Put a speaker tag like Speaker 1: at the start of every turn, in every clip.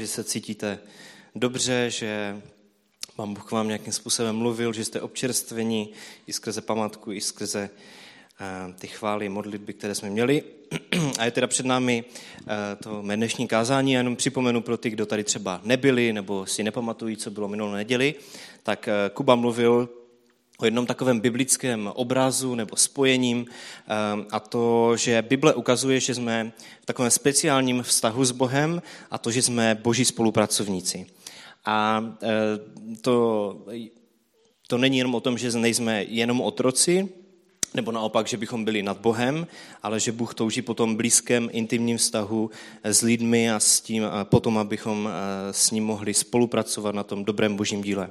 Speaker 1: že se cítíte dobře, že Pán Bůh k vám nějakým způsobem mluvil, že jste občerstveni i skrze památku, i skrze ty chvály, modlitby, které jsme měli. A je teda před námi to mé dnešní kázání. Já jenom připomenu pro ty, kdo tady třeba nebyli nebo si nepamatují, co bylo minulou neděli, tak Kuba mluvil o jednom takovém biblickém obrazu nebo spojením a to, že Bible ukazuje, že jsme v takovém speciálním vztahu s Bohem a to, že jsme Boží spolupracovníci. A to není jenom o tom, že nejsme jenom otroci, nebo naopak, že bychom byli nad Bohem, ale že Bůh touží po tom blízkém, intimním vztahu s lidmi a s tím potom, abychom s ním mohli spolupracovat na tom dobrém božím díle.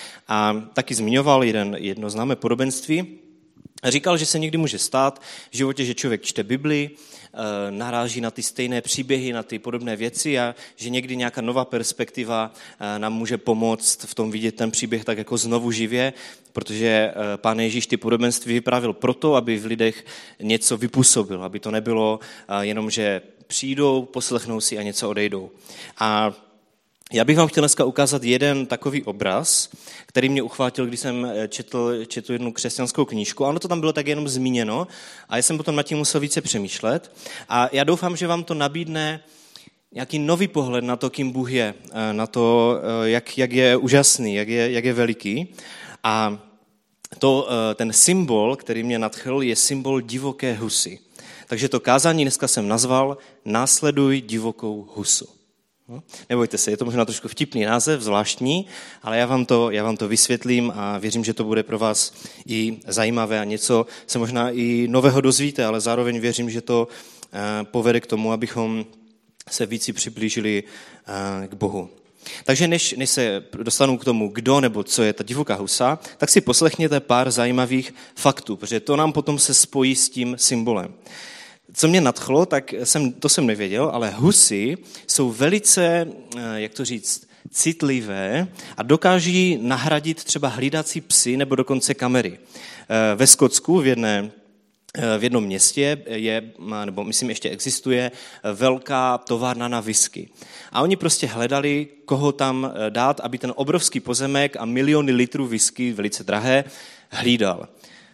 Speaker 1: A taky zmiňoval jedno známé podobenství. Říkal, že se někdy může stát v životě, že člověk čte Bibli, naráží na ty stejné příběhy, na ty podobné věci a že někdy nějaká nová perspektiva nám může pomoct v tom vidět ten příběh tak jako znovu živě, protože Pán Ježíš ty podobenství vyprávěl proto, aby v lidech něco vypůsobil, aby to nebylo jenom, že přijdou, poslechnou si a něco odejdou. A já bych vám chtěl dneska ukázat jeden takový obraz, který mě uchvátil, když jsem četl jednu křesťanskou knížku. Ano, to tam bylo tak jenom zmíněno a já jsem potom nad tím musel více přemýšlet. A já doufám, že vám to nabídne nějaký nový pohled na to, kým Bůh je, na to, jak je úžasný, jak je veliký. A ten symbol, který mě nadchl, je symbol divoké husy. Takže to kázání dneska jsem nazval Následuj divokou husu. Nebojte se, je to možná trošku vtipný název, zvláštní, ale já vám to vysvětlím a věřím, že to bude pro vás i zajímavé a něco se možná i nového dozvíte, ale zároveň věřím, že to povede k tomu, abychom se víc přiblížili k Bohu. Takže než se dostanu k tomu, kdo nebo co je ta divoká husa, tak si poslechněte pár zajímavých faktů, protože to nám potom se spojí s tím symbolem. Co mě nadchlo, tak to jsem nevěděl, ale husy jsou velice, jak to říct, citlivé a dokáží nahradit třeba hlídací psy nebo dokonce kamery. Ve Skotsku v jednom městě nebo myslím ještě existuje, velká továrna na whisky. A oni prostě hledali, koho tam dát, aby ten obrovský pozemek a miliony litrů whisky, velice drahé, hlídal.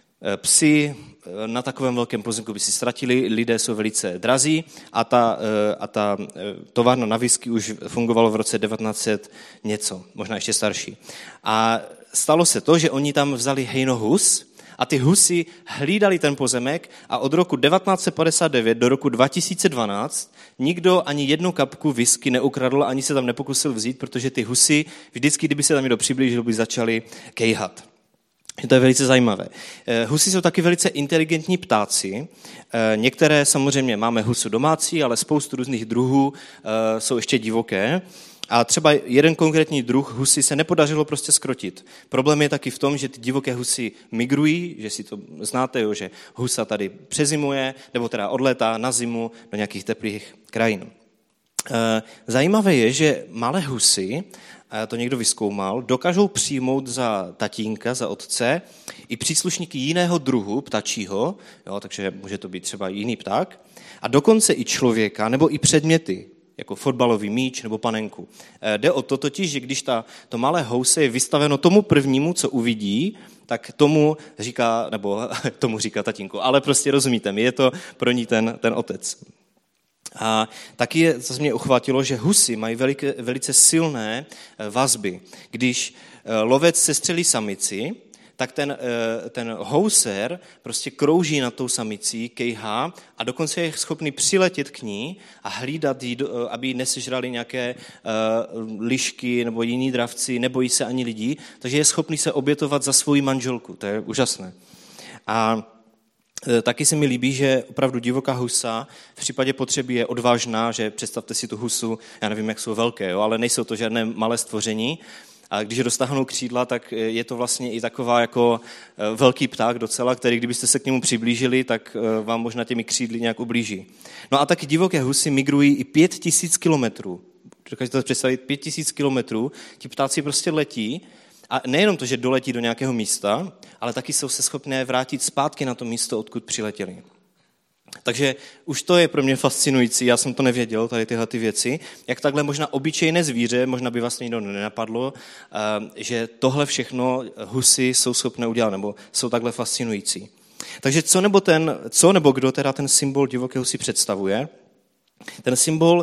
Speaker 1: Psi na takovém velkém pozemku by si ztratili, lidé jsou velice drazí a ta továrna na whisky už fungovalo v roce 1900 něco, možná ještě starší. A stalo se to, že oni tam vzali hejno hus a ty husy hlídali ten pozemek a od roku 1959 do roku 2012 nikdo ani jednu kapku whisky neukradl, ani se tam nepokusil vzít, protože ty husy vždycky, kdyby se tam někdo přiblížil, by začali kejhat. To je velice zajímavé. Husy jsou taky velice inteligentní ptáci. Některé samozřejmě máme husu domácí, ale spoustu různých druhů jsou ještě divoké. A třeba jeden konkrétní druh husy se nepodařilo prostě zkrotit. Problém je taky v tom, že ty divoké husy migrují, že si to znáte, jo, že husa tady přezimuje, nebo teda odlétá na zimu do nějakých teplých krajin. Zajímavé je, že malé husy, to někdo vyzkoumal, dokážou přijmout za tatínka, za otce i příslušníky jiného druhu, ptačího, jo, takže může to být třeba jiný pták, a dokonce i člověka nebo i předměty, jako fotbalový míč nebo panenku. Jde o to totiž, že když to malé house je vystaveno tomu prvnímu, co uvidí, tak tomu říká tatínku. Ale prostě rozumíte mi, je to pro ní ten otec. A taky co mě uchvátilo, že husy mají velice silné vazby. Když lovec sestřelí samici, tak ten houser prostě krouží nad tou samicí, kejhá a dokonce je schopný přiletět k ní a hlídat jí, aby ji nesežrali nějaké lišky nebo jiní dravci, nebojí se ani lidí, takže je schopný se obětovat za svou manželku, to je úžasné. A taky se mi líbí, že opravdu divoká husa v případě potřeby je odvážná, že představte si tu husu, já nevím, jak jsou velké, jo, ale nejsou to žádné malé stvoření. A když roztáhnou křídla, tak je to vlastně i taková jako velký pták docela, který kdybyste se k němu přiblížili, tak vám možná těmi křídly nějak ublíží. No a taky divoké husy migrují i 5000 kilometrů. Dokážete to představit? 5000 kilometrů. Ti ptáci prostě letí a nejenom to, že doletí do nějakého místa, ale taky jsou se schopné vrátit zpátky na to místo, odkud přiletěli. Takže už to je pro mě fascinující, já jsem to nevěděl, tady tyhle ty věci, jak takhle možná obyčejné zvíře, možná by vás nikdo nenapadlo, že tohle všechno husy jsou schopné udělat, nebo jsou takhle fascinující. Takže co nebo kdo teda ten symbol divoké husy představuje? Ten symbol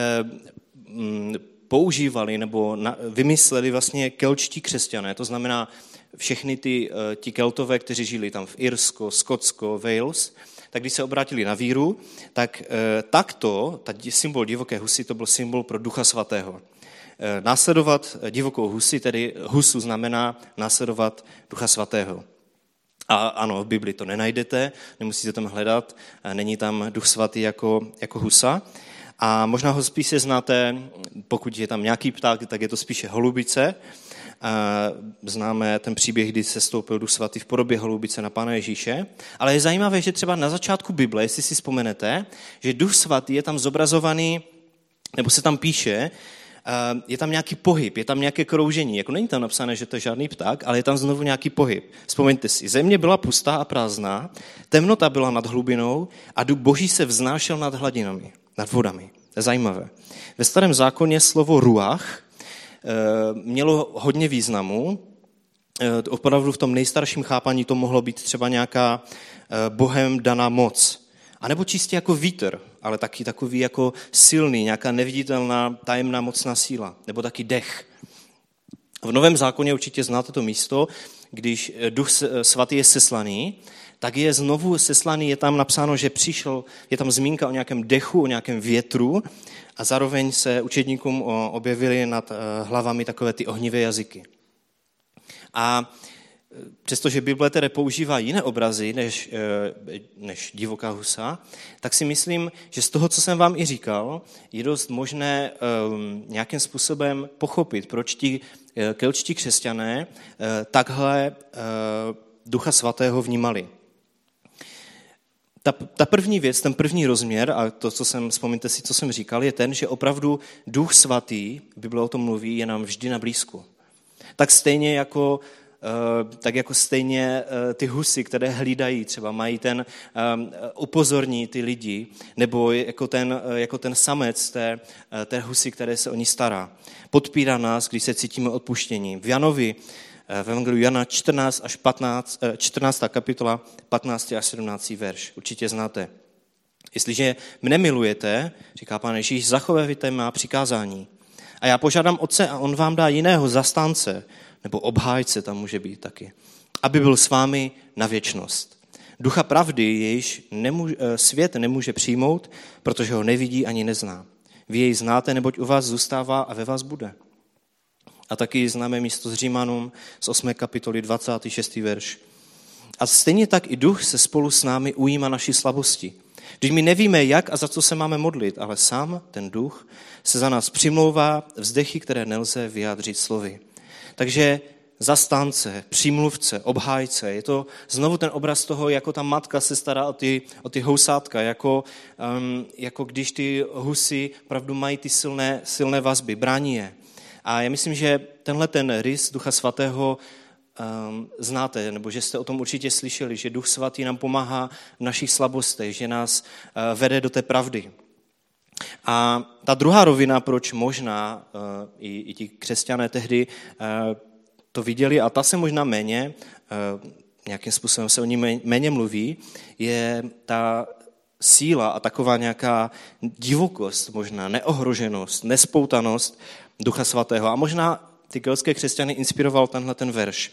Speaker 1: používali nebo vymysleli vlastně keltští křesťané, to znamená všechny ti keltové, kteří žili tam v Irsko, Skotsko, Wales, tak když se obrátili na víru, tak symbol divoké husy, to byl symbol pro Ducha Svatého. Následovat divokou husi, tedy husu znamená následovat Ducha Svatého. A ano, v Bibli to nenajdete, nemusíte tam hledat, není tam Duch Svatý jako husa. A možná ho spíše znáte, pokud je tam nějaký pták, tak je to spíše holubice. Známe ten příběh, kdy se stoupil Duch Svatý v podobě holubice na Pána Ježíše. Ale je zajímavé, že třeba na začátku Bible, jestli si vzpomenete, že Duch Svatý je tam zobrazovaný, nebo se tam píše, je tam nějaký pohyb, je tam nějaké kroužení. Jako není tam napsané, že to je žádný pták, ale je tam znovu nějaký pohyb. Vzpomeňte si, země byla pustá a prázdná, temnota byla nad hlubinou a Duch Boží se vznášel nad hladinami, nad vodami. To je zajímavé. Ve Starém zákoně slovo ruach mělo hodně významu. Opravdu v tom nejstarším chápaní to mohlo být třeba nějaká Bohem daná moc. A nebo čistě jako vítr, ale taky takový jako silný, nějaká neviditelná tajemná mocná síla. Nebo taky dech. V Novém zákoně určitě znáte to místo, když Duch Svatý je seslaný, tak je znovu seslaný, je tam napsáno, že přišel, je tam zmínka o nějakém dechu, o nějakém větru a zároveň se učedníkům objevily nad hlavami takové ty ohnivé jazyky. A přestože Bible tedy používá jiné obrazy než divoká husa, tak si myslím, že z toho, co jsem vám i říkal, je dost možné nějakým způsobem pochopit, proč ti keltští křesťané takhle Ducha Svatého vnímali. Ta první věc, ten první rozměr, a to, vzpomeňte si, co jsem říkal, je ten, že opravdu Duch Svatý, Bible o tom mluví, je nám vždy na blízku. Tak jako stejně ty husy, které hlídají, třeba mají upozorní ty lidi, nebo jako ten samec té husy, které se o ní stará. Podpírá nás, když se cítíme odpuštění. V Janovi, v Evangeliu Jana 14. kapitola, 15. až 17. verš. Určitě znáte. Jestliže mne milujete, říká Pán Ježíš, zachovejte má přikázání. A já požádám Otce a on vám dá jiného zastánce, nebo obhájce tam může být taky, aby byl s vámi na věčnost. Ducha pravdy, jejíž svět nemůže přijmout, protože ho nevidí ani nezná. Vy jej znáte, neboť u vás zůstává a ve vás bude. A taky známe místo z Římanům z 8. kapitoly 26. verš. A stejně tak i Duch se spolu s námi ujímá naší slabosti. Když my nevíme, jak a za co se máme modlit, ale sám ten Duch se za nás přimlouvá vzdechy, které nelze vyjádřit slovy. Takže zastánce, přímluvce, obhájce, je to znovu ten obraz toho, jako ta matka se stará o ty housátka, jako když ty husy pravdu mají ty silné vazby, brání je. A já myslím, že tenhle ten rys Ducha Svatého znáte, nebo že jste o tom určitě slyšeli, že Duch Svatý nám pomáhá v našich slabostech, že nás vede do té pravdy. A ta druhá rovina, proč možná i ti křesťané tehdy to viděli, a ta se možná méně, nějakým způsobem se o ní méně mluví, je ta síla a taková nějaká divokost, možná neohroženost, nespoutanost Ducha Svatého. A možná ty keltské křesťany inspiroval tenhle ten verš.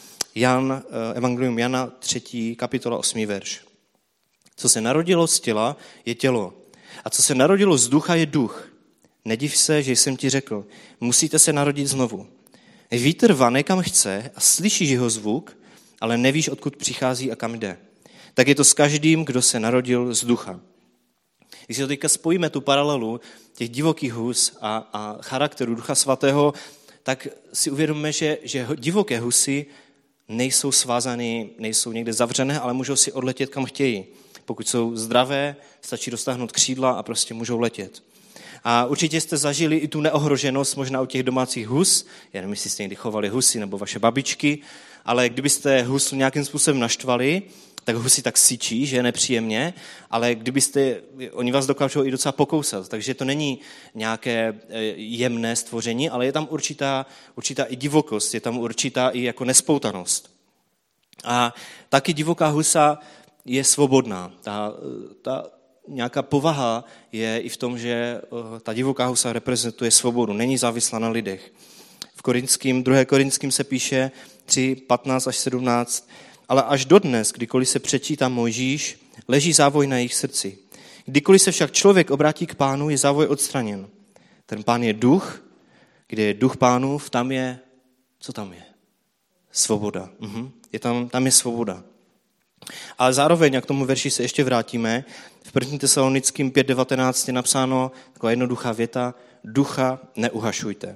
Speaker 1: Evangelium Jana 3. kapitola 8. verš. Co se narodilo z těla, je tělo. A co se narodilo z ducha, je duch. Nediv se, že jsem ti řekl, musíte se narodit znovu. Vítr vane kam chce a slyšíš jeho zvuk, ale nevíš, odkud přichází a kam jde. Tak je to s každým, kdo se narodil z ducha. Když si to teďka spojíme tu paralelu těch divokých hus a charakteru Ducha Svatého, tak si uvědomíme, že divoké husy nejsou svázané, nejsou někde zavřené, ale můžou si odletět kam chtějí. Pokud jsou zdravé, stačí dostáhnout křídla a prostě můžou letět. A určitě jste zažili i tu neohroženost možná u těch domácích hus. Já nevím, jestli jste někdy chovali husy nebo vaše babičky, ale kdybyste husu nějakým způsobem naštvali tak husy tak syčí, že je nepříjemně, ale oni vás dokážou i docela pokousat, takže to není nějaké jemné stvoření, ale je tam určitá i divokost, je tam určitá i jako nespoutanost. A taky divoká husa je svobodná. Ta nějaká povaha je i v tom, že ta divoká husa reprezentuje svobodu, není závislá na lidech. V 2. Korinským se píše 3, 15 až 17, ale až dodnes, kdykoliv se přečítá Mojžíš, leží závoj na jejich srdci. Kdykoliv se však člověk obrátí k Pánu, je závoj odstraněn. Ten Pán je duch, kde je duch Pánův, tam je, co tam je? Svoboda. Tam je svoboda. Ale zároveň, jak k tomu verši se ještě vrátíme, v 1. Tesalonickým 5.19 je napsáno taková jednoduchá věta, ducha neuhašujte.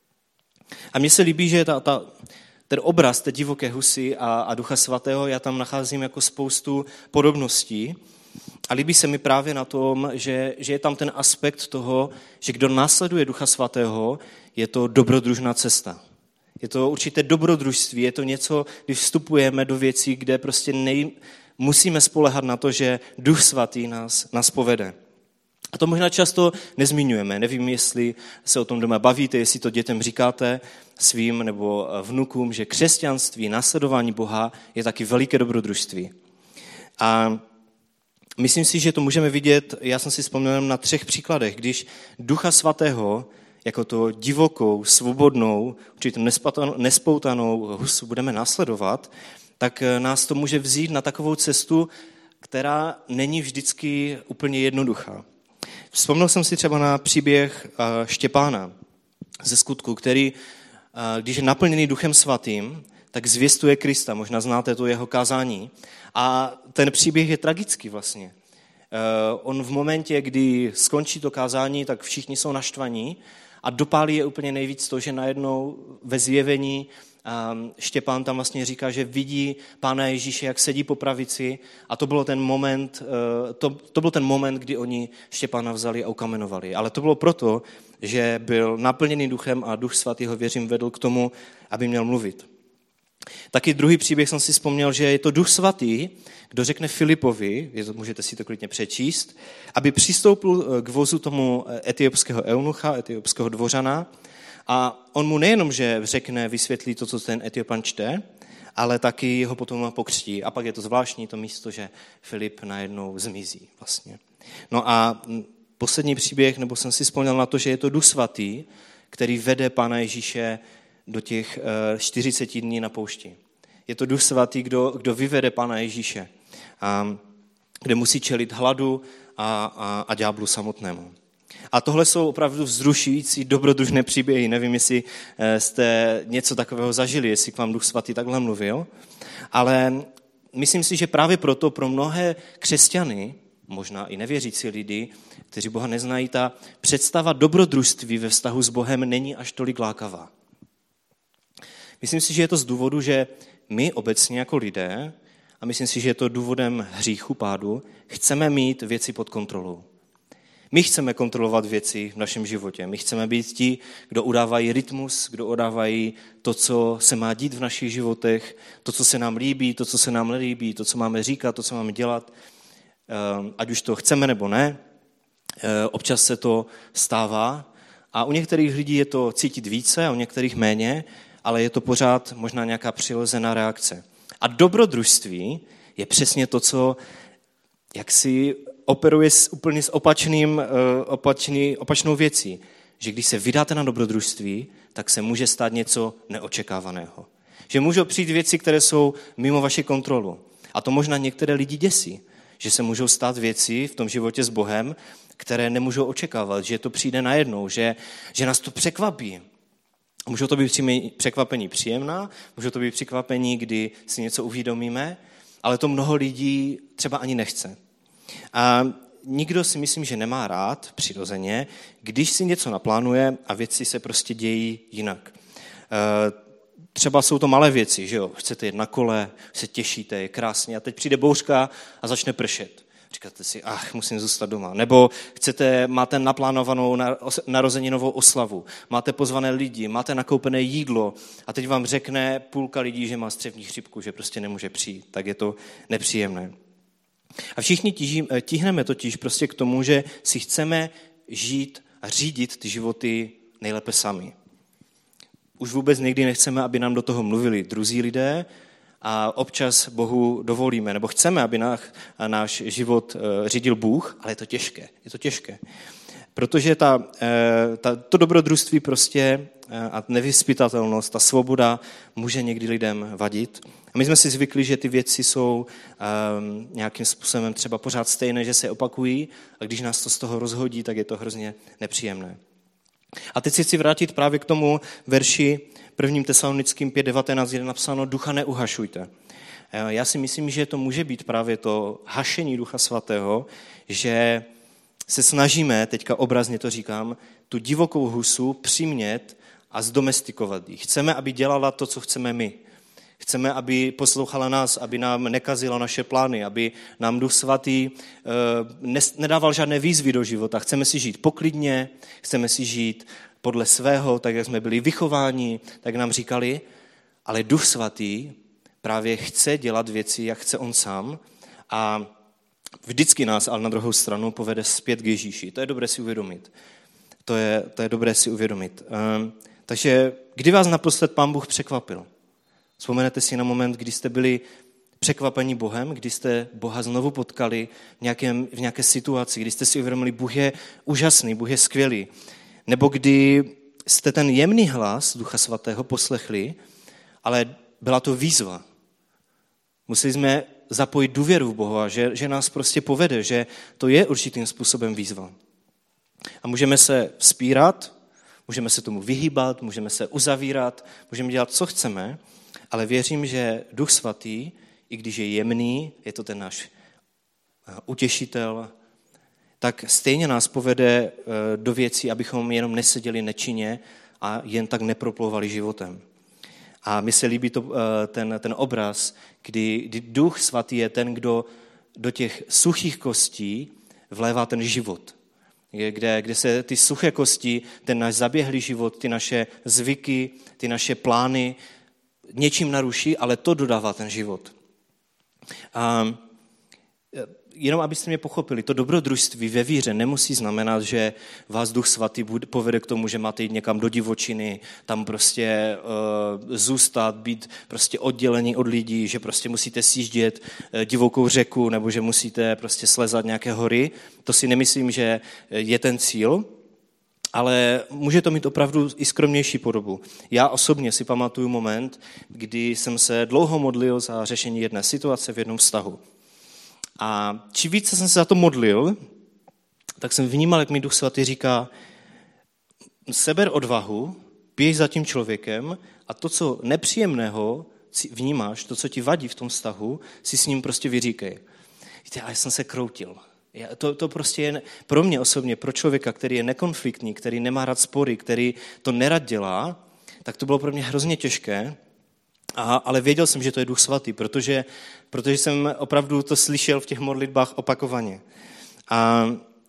Speaker 1: A mně se líbí, že ten obraz té divoké husy a Ducha Svatého, já tam nacházím jako spoustu podobností a líbí se mi právě na tom, že je tam ten aspekt toho, že kdo následuje Ducha Svatého, je to dobrodružná cesta. Je to určité dobrodružství, je to něco, když vstupujeme do věcí, kde prostě musíme spoléhat na to, že Duch Svatý nás povede. A to možná často nezmiňujeme. Nevím, jestli se o tom doma bavíte, jestli to dětem říkáte svým nebo vnukům, že křesťanství, následování Boha je taky veliké dobrodružství. A myslím si, že to můžeme vidět, já jsem si vzpomněl na 3 příkladech, když Ducha Svatého jako to divokou, svobodnou, určitě nespoutanou husu budeme následovat, tak nás to může vzít na takovou cestu, která není vždycky úplně jednoduchá. Vzpomněl jsem si třeba na příběh Štěpána ze Skutku, který, když je naplněný Duchem Svatým, tak zvěstuje Krista. Možná znáte to jeho kázání. A ten příběh je tragický vlastně. On v momentě, kdy skončí to kázání, tak všichni jsou naštvaní a dopálí je úplně nejvíc to, že najednou ve zjevení Štěpán tam vlastně říká, že vidí Pána Ježíše, jak sedí po pravici a to byl ten moment, kdy oni Štěpána vzali a ukamenovali. Ale to bylo proto, že byl naplněný duchem a Duch Svatý ho, věřím, vedl k tomu, aby měl mluvit. Taky druhý příběh jsem si vzpomněl, že je to Duch Svatý, kdo řekne Filipovi, můžete si to klidně přečíst, aby přistoupil k vozu tomu etiopského eunucha, etiopského dvořana, a on mu nejenom, že řekne, vysvětlí to, co ten Etiopan čte, ale taky ho potom pokřtí. A pak je to zvláštní to místo, že Filip najednou zmizí vlastně. No a poslední příběh, nebo jsem si vzpomněl na to, že je to Duch Svatý, který vede Pána Ježíše do těch 40 dní na poušti. Je to Duch Svatý, kdo vyvede Pána Ježíše, kde musí čelit hladu a ďáblu samotnému. A tohle jsou opravdu vzrušující, dobrodružné příběhy. Nevím, jestli jste něco takového zažili, jestli k vám Duch Svatý takhle mluvil, ale myslím si, že právě proto pro mnohé křesťany, možná i nevěřící lidi, kteří Boha neznají, ta představa dobrodružství ve vztahu s Bohem není až tolik lákavá. Myslím si, že je to z důvodu, že my obecně jako lidé, a myslím si, že je to důvodem hříchu, pádu, chceme mít věci pod kontrolou. My chceme kontrolovat věci v našem životě. My chceme být ti, kdo udávají rytmus, kdo udávají to, co se má dít v našich životech, to, co se nám líbí, to, co se nám nelíbí, to, co máme říkat, to, co máme dělat, ať už to chceme nebo ne. Občas se to stává a u některých lidí je to cítit více a u některých méně, ale je to pořád možná nějaká přirozená reakce. A dobrodružství je přesně to, co jaksi operuje úplně s opačnou věcí, že když se vydáte na dobrodružství, tak se může stát něco neočekávaného. Že můžou přijít věci, které jsou mimo vaši kontrolu. A to možná některé lidi děsí, že se můžou stát věci v tom životě s Bohem, které nemůžou očekávat, že to přijde najednou, že nás to překvapí. Můžou to být překvapení příjemná, můžou to být překvapení, kdy si něco uvědomíme, ale to mnoho lidí třeba ani nechce. A nikdo si myslím, že nemá rád přirozeně, když si něco naplánuje a věci se prostě dějí jinak. Třeba jsou to malé věci, že jo? Chcete jet na kole, se těšíte, je krásně a teď přijde bouřka a začne pršet. Říkáte si, musím zůstat doma. Nebo máte naplánovanou narozeninovou oslavu, máte pozvané lidi, máte nakoupené jídlo a teď vám řekne půlka lidí, že má střevní chřipku, že prostě nemůže přijít. Tak je to nepříjemné. A všichni tíhneme totiž prostě k tomu, že si chceme žít a řídit ty životy nejlépe sami. Už vůbec někdy nechceme, aby nám do toho mluvili druzí lidé a občas Bohu dovolíme, nebo chceme, aby náš život řídil Bůh, ale je to těžké. Protože to dobrodružství prostě a nevyzpytatelnost, ta svoboda může někdy lidem vadit. A my jsme si zvykli, že ty věci jsou nějakým způsobem třeba pořád stejné, že se opakují a když nás to z toho rozhodí, tak je to hrozně nepříjemné. A teď si chci vrátit právě k tomu verši 1. Tesalonickým 5:19, kde je napsáno ducha neuhašujte. Já si myslím, že to může být právě to hašení Ducha Svatého, že se snažíme, teďka obrazně to říkám, tu divokou husu přimět a zdomestikovat ji. Chceme, aby dělala to, co chceme my. Chceme, aby poslouchala nás, aby nám nekazila naše plány, aby nám Duch Svatý nedával žádné výzvy do života. Chceme si žít poklidně, chceme si žít podle svého, tak jak jsme byli vychováni, tak nám říkali, ale Duch Svatý právě chce dělat věci, jak chce on sám a vždycky nás, ale na druhou stranu, povede zpět k Ježíši. To je dobré si uvědomit. To je dobré si uvědomit. Takže kdy vás naposled Pán Bůh překvapil? Vzpomenete si na moment, kdy jste byli překvapení Bohem, kdy jste Boha znovu potkali v nějaké situaci, kdy jste si uvědomili, Bůh je úžasný, Bůh je skvělý. Nebo kdy jste ten jemný hlas Ducha Svatého poslechli, ale byla to výzva. Museli jsme zapojit důvěru v Boha, že nás prostě povede, že to je určitým způsobem výzva. A můžeme se vzpírat, můžeme se tomu vyhýbat, můžeme se uzavírat, můžeme dělat, co chceme, ale věřím, že Duch Svatý, i když je jemný, je to ten náš utěšitel, tak stejně nás povede do věcí, abychom jenom neseděli nečinně a jen tak neproplouvali životem. A mi se líbí ten obraz, kdy Duch Svatý je ten, kdo do těch suchých kostí vlévá ten život. Kde se ty suché kosti, ten náš zaběhlý život, ty naše zvyky, ty naše plány něčím naruší, ale to dodává ten život. A jenom abyste mě pochopili, to dobrodružství ve víře nemusí znamenat, že vás Duch Svatý povede k tomu, že máte jít někam do divočiny, tam prostě zůstat, být prostě oddělení od lidí, že prostě musíte sjíždět divokou řeku nebo že musíte prostě slezat nějaké hory. To si nemyslím, že je ten cíl, ale může to mít opravdu i skromnější podobu. Já osobně si pamatuju moment, kdy jsem se dlouho modlil za řešení jedné situace v jednom vztahu. A čím více jsem se za to modlil, tak jsem vnímal, jak mi Duch Svatý říká, seber odvahu, běž za tím člověkem a to, co nepříjemného vnímáš, to, co ti vadí v tom vztahu, si s ním prostě vyříkej. Víte, ale já jsem se kroutil. To prostě je pro mě osobně, pro člověka, který je nekonfliktní, který nemá rád spory, který to nerad dělá, tak to bylo pro mě hrozně těžké, ale věděl jsem, že to je Duch Svatý, protože jsem opravdu to slyšel v těch modlitbách opakovaně. A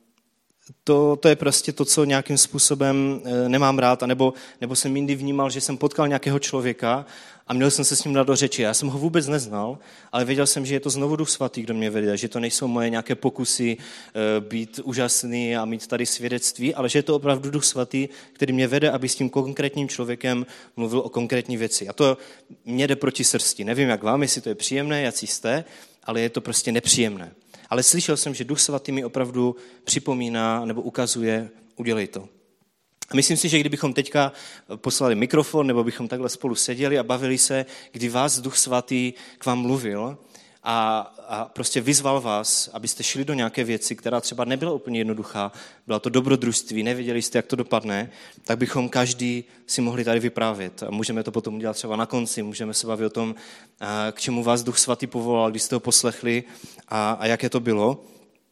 Speaker 1: to je prostě to, co nějakým způsobem nemám rád, nebo jsem jindy vnímal, že jsem potkal nějakého člověka a měl jsem se s ním dát do řeči. Já jsem ho vůbec neznal, ale věděl jsem, že je to znovu Duch Svatý, kdo mě vede, že to nejsou moje nějaké pokusy být úžasný a mít tady svědectví, ale že je to opravdu Duch Svatý, který mě vede, aby s tím konkrétním člověkem mluvil o konkrétní věci. A to mě jde proti srsti. Nevím, jak vám, jestli to je příjemné, jací jste, ale je to prostě nepříjemné. Ale slyšel jsem, že Duch Svatý mi opravdu připomíná nebo ukazuje, udělej to. A myslím si, že kdybychom teďka poslali mikrofon, nebo bychom takhle spolu seděli a bavili se, kdy vás Duch Svatý k vám mluvil a prostě vyzval vás, abyste šli do nějaké věci, která třeba nebyla úplně jednoduchá, byla to dobrodružství, nevěděli jste, jak to dopadne, tak bychom každý si mohli tady vyprávět. A můžeme to potom udělat třeba na konci, můžeme se bavit o tom, k čemu vás Duch Svatý povolal, když jste ho poslechli a jaké to bylo.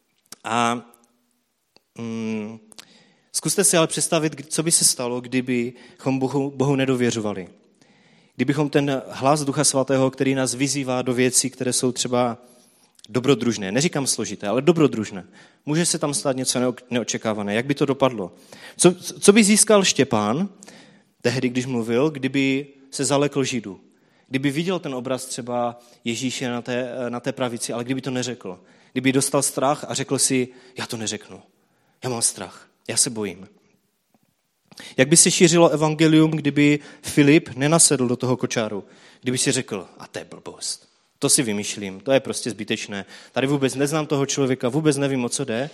Speaker 1: Zkuste si ale představit, co by se stalo, kdybychom Bohu nedověřovali. Kdybychom ten hlas Ducha Svatého, který nás vyzývá do věcí, které jsou třeba Dobrodružné, neříkám složité, ale dobrodružné. Může se tam stát něco neočekávané. Jak by to dopadlo? Co by získal Štěpán tehdy, když mluvil, kdyby se zalekl Židů? Kdyby viděl ten obraz třeba Ježíše na té pravici, ale kdyby to neřekl. Kdyby dostal strach a řekl si, já to neřeknu. Já mám strach, já se bojím. Jak by se šířilo evangelium, kdyby Filip nenasedl do toho kočáru? Kdyby si řekl, a to je blbost, to si vymýšlím, to je prostě zbytečné. Tady vůbec neznám toho člověka, vůbec nevím, o co jde.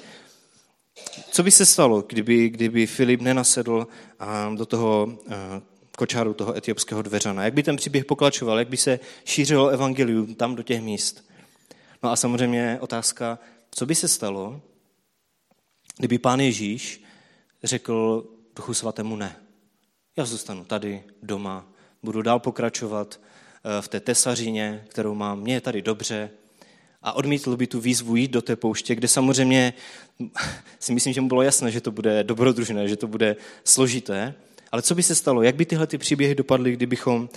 Speaker 1: Co by se stalo, kdyby Filip nenasedl do toho kočáru, toho etiopského dveřana? Jak by ten příběh pokračoval? Jak by se šířilo evangelium tam do těch míst? No a samozřejmě otázka, co by se stalo, kdyby Pán Ježíš řekl Duchu Svatému ne. Já zůstanu tady doma, budu dál pokračovat v té tesařině, kterou mám, mně je tady dobře, a odmítl by tu výzvu jít do té pouště, kde samozřejmě si myslím, že mu bylo jasné, že to bude dobrodružné, že to bude složité, ale co by se stalo, jak by tyhle ty příběhy dopadly, kdybychom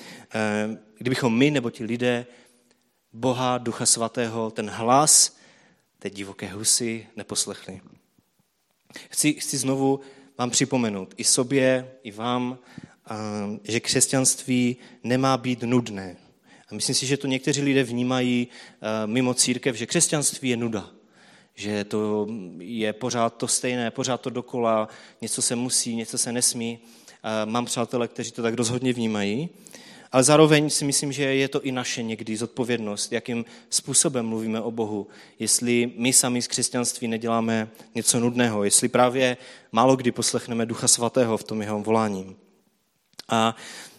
Speaker 1: my nebo ti lidé Boha, Ducha Svatého, ten hlas té divoké husy neposlechli. Chci znovu vám připomenout, i sobě, i vám, že křesťanství nemá být nudné. A myslím si, že to někteří lidé vnímají mimo církev, že křesťanství je nuda. Že to je pořád to stejné, pořád to dokola, něco se musí, něco se nesmí. Mám přátelé, kteří to tak rozhodně vnímají. Ale zároveň si myslím, že je to i naše někdy zodpovědnost, jakým způsobem mluvíme o Bohu. Jestli my sami z křesťanství neděláme něco nudného, jestli právě málo kdy poslechneme Ducha Svatého v tom jeho volání. A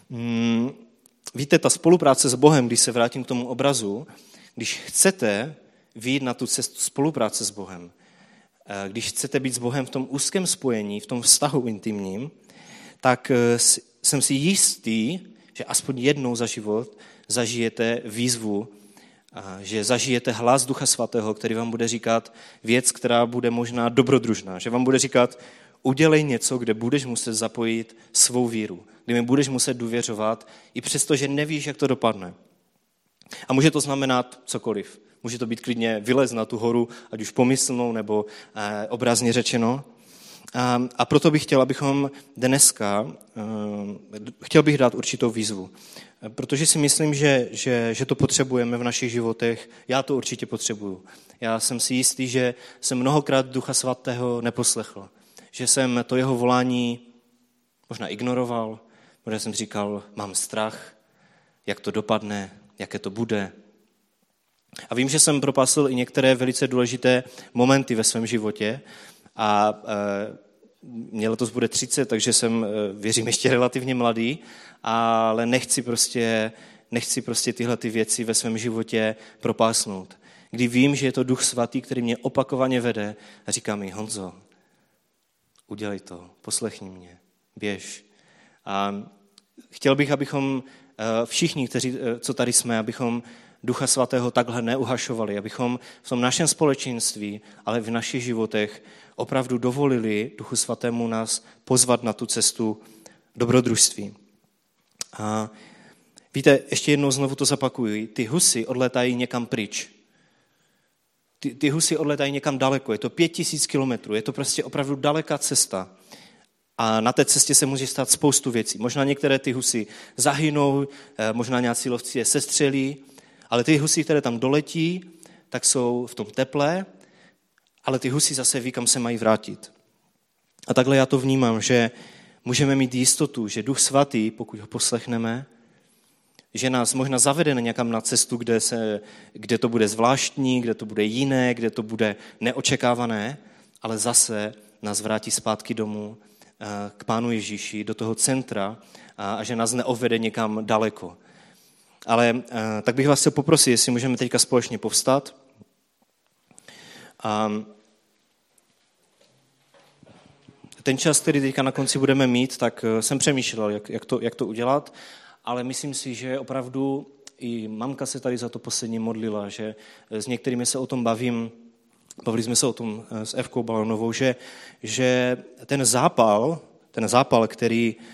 Speaker 1: víte, ta spolupráce s Bohem, když se vrátím k tomu obrazu, když chcete vyjít na tu cestu spolupráce s Bohem, když chcete být s Bohem v tom úzkém spojení, v tom vztahu intimním, tak jsem si jistý, že aspoň jednou za život zažijete výzvu, že zažijete hlas Ducha Svatého, který vám bude říkat věc, která bude možná dobrodružná, že vám bude říkat, udělej něco, kde budeš muset zapojit svou víru, kde mi budeš muset důvěřovat, i přesto, že nevíš, jak to dopadne. A může to znamenat cokoliv. Může to být klidně vylez na tu horu, ať už pomyslnou nebo obrazně řečeno. A proto bych chtěl, abychom dneska, chtěl bych dát určitou výzvu. Protože si myslím, že to potřebujeme v našich životech. Já to určitě potřebuju. Já jsem si jistý, že jsem mnohokrát Ducha Svatého neposlechl. Že jsem to jeho volání možná ignoroval, možná jsem říkal, mám strach, jak to dopadne, jaké to bude. A vím, že jsem propásl i některé velice důležité momenty ve svém životě a mě letos bude 30, takže jsem, věřím, ještě relativně mladý, ale nechci prostě tyhle ty věci ve svém životě propásnout. Kdy vím, že je to Duch Svatý, který mě opakovaně vede a říká mi, Honzo, udělej to, poslechni mě, běž. A chtěl bych, abychom všichni, co tady jsme, abychom Ducha Svatého takhle neuhašovali, abychom v tom našem společenství, ale v našich životech opravdu dovolili Duchu Svatému nás pozvat na tu cestu dobrodružství. A víte, ještě jednou znovu to zapakuju, ty husy odletají někam pryč. Ty husy odletají někam daleko, je to 5000 kilometrů, je to prostě opravdu daleká cesta. A na té cestě se může stát spoustu věcí. Možná některé ty husy zahynou, možná nějací lovci je sestřelí, ale ty husy, které tam doletí, tak jsou v tom teple, ale ty husy zase ví, kam se mají vrátit. A takhle já to vnímám, že můžeme mít jistotu, že Duch Svatý, pokud ho poslechneme, že nás možná zavede někam na cestu, kde to bude zvláštní, kde to bude jiné, kde to bude neočekávané, ale zase nás vrátí zpátky domů k Pánu Ježíši, do toho centra a že nás neovede někam daleko. Ale tak bych vás chtěl poprosit, jestli můžeme teďka společně povstat. Ten čas, který teďka na konci budeme mít, tak jsem přemýšlel, jak to udělat, ale myslím si, že opravdu i mamka se tady za to posledně modlila, že s některými se o tom bavili jsme se o tom s Evkou Balonovou, že ten zápal,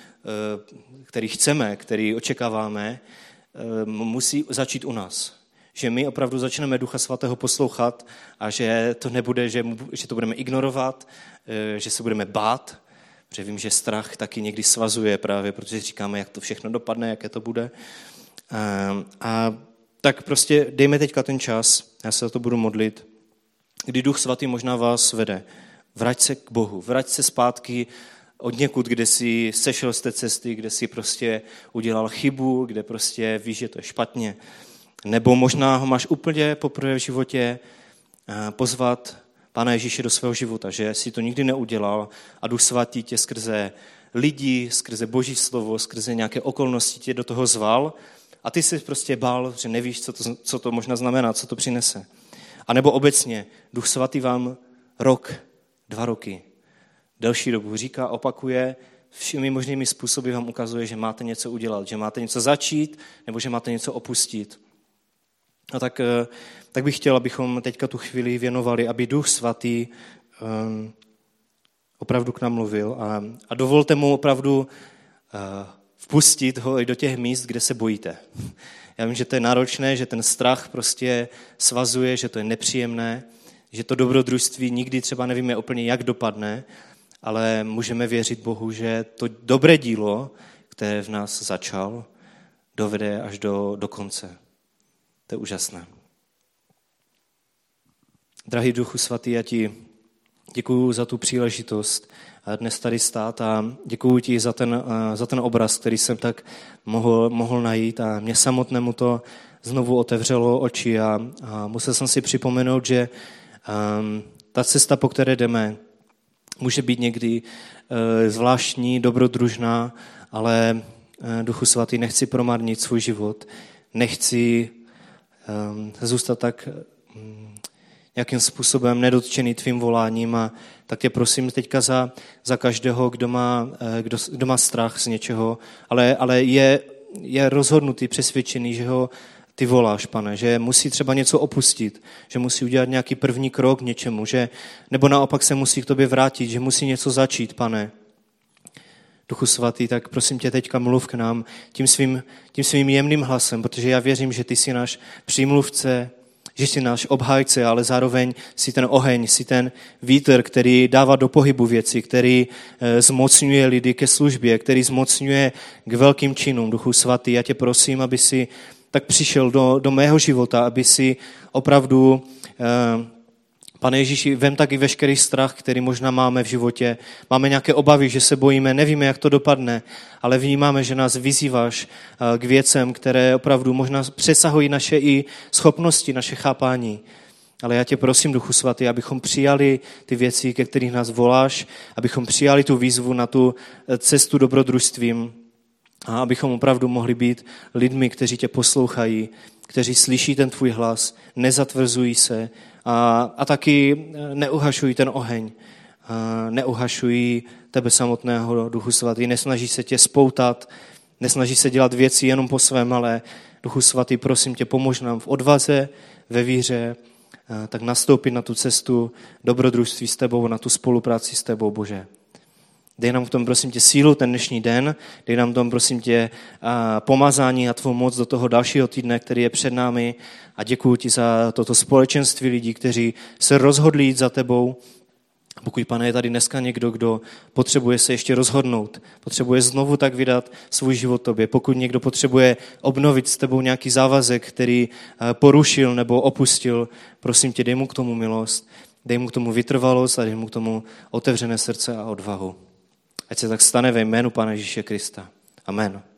Speaker 1: který chceme, který očekáváme, musí začít u nás. že my opravdu začneme Ducha Svatého poslouchat a že to nebude, že to budeme ignorovat, že se budeme bát, protože vím, že strach taky někdy svazuje právě, protože říkáme, jak to všechno dopadne, jaké to bude. A tak prostě dejme teďka ten čas, já se za to budu modlit, kdy Duch Svatý možná vás vede. Vrať se k Bohu, vrať se zpátky od někud, kde jsi sešel z té cesty, kde jsi prostě udělal chybu, kde prostě víš, že to je špatně. Nebo možná ho máš úplně poprvé v životě pozvat Pána Ježíše do svého života, že jsi to nikdy neudělal a Duch Svatý tě skrze lidi, skrze Boží slovo, skrze nějaké okolnosti tě do toho zval a ty jsi prostě bál, že nevíš, co to možná znamená, co to přinese. A nebo obecně, Duch Svatý vám rok, 2 roky, delší dobu říká, opakuje, všemi možnými způsoby vám ukazuje, že máte něco udělat, že máte něco začít, nebo že máte něco opustit. A tak bych chtěl, abychom teďka tu chvíli věnovali, aby Duch Svatý opravdu k nám mluvil a dovolte mu opravdu vpustit ho i do těch míst, kde se bojíte. Já vím, že to je náročné, že ten strach prostě svazuje, že to je nepříjemné, že to dobrodružství nikdy třeba nevíme úplně, jak dopadne, ale můžeme věřit Bohu, že to dobré dílo, které v nás začal, dovede až do konce. To je úžasné. Drahý Duchu Svatý, já ti děkuju za tu příležitost dnes tady stát a děkuju ti za ten obraz, který jsem tak mohl najít a mě samotnému to znovu otevřelo oči a musel jsem si připomenout, že ta cesta, po které jdeme, může být někdy zvláštní, dobrodružná, ale Duchu Svatý, nechci promarnit svůj život, nechci zůstat tak nějakým způsobem nedotčený tvým voláním a tak tě prosím teďka za každého, kdo má strach z něčeho, ale je rozhodnutý, přesvědčený, že ho ty voláš, Pane, že musí třeba něco opustit, že musí udělat nějaký první krok k něčemu, nebo naopak se musí k tobě vrátit, že musí něco začít, Pane. Duchu Svatý, tak prosím tě teďka mluv k nám tím svým jemným hlasem, protože já věřím, že ty jsi náš přímluvce, že jsi náš obhájce, ale zároveň jsi ten oheň, jsi ten vítr, který dává do pohybu věci, který zmocňuje lidi ke službě, který zmocňuje k velkým činům. Duchu Svatý, já tě prosím, aby si tak přišel do mého života, aby si opravdu, Pane Ježíši, vem taky veškerý strach, který možná máme v životě. Máme nějaké obavy, že se bojíme, nevíme, jak to dopadne, ale vnímáme, že nás vyzýváš k věcem, které opravdu možná přesahují naše i schopnosti, naše chápání. Ale já tě prosím, Duchu Svatý, abychom přijali ty věci, ke kterých nás voláš, abychom přijali tu výzvu na tu cestu dobrodružstvím a abychom opravdu mohli být lidmi, kteří tě poslouchají, kteří slyší ten tvůj hlas, nezatvrzují se a taky neuhašují ten oheň, neuhašují tebe samotného, Duchu Svatý, nesnaží se tě spoutat, nesnaží se dělat věci jenom po svém, ale Duchu Svatý, prosím tě, pomož nám v odvaze, ve víře, tak nastoupit na tu cestu dobrodružství s tebou, na tu spolupráci s tebou, Bože. Dej nám v tom, prosím tě, sílu ten dnešní den, dej nám v tom, prosím tě, pomazání a tvou moc do toho dalšího týdne, který je před námi a děkuji ti za toto společenství lidí, kteří se rozhodli jít za tebou. Pokud, Pane, je tady dneska někdo, kdo potřebuje se ještě rozhodnout, potřebuje znovu tak vydat svůj život tobě, pokud někdo potřebuje obnovit s tebou nějaký závazek, který porušil nebo opustil, prosím tě, dej mu k tomu milost, dej mu k tomu vytrvalost a dej mu k tomu otevřené srdce a odvahu. Ať se tak stane ve jménu Pána Ježíše Krista. Amen.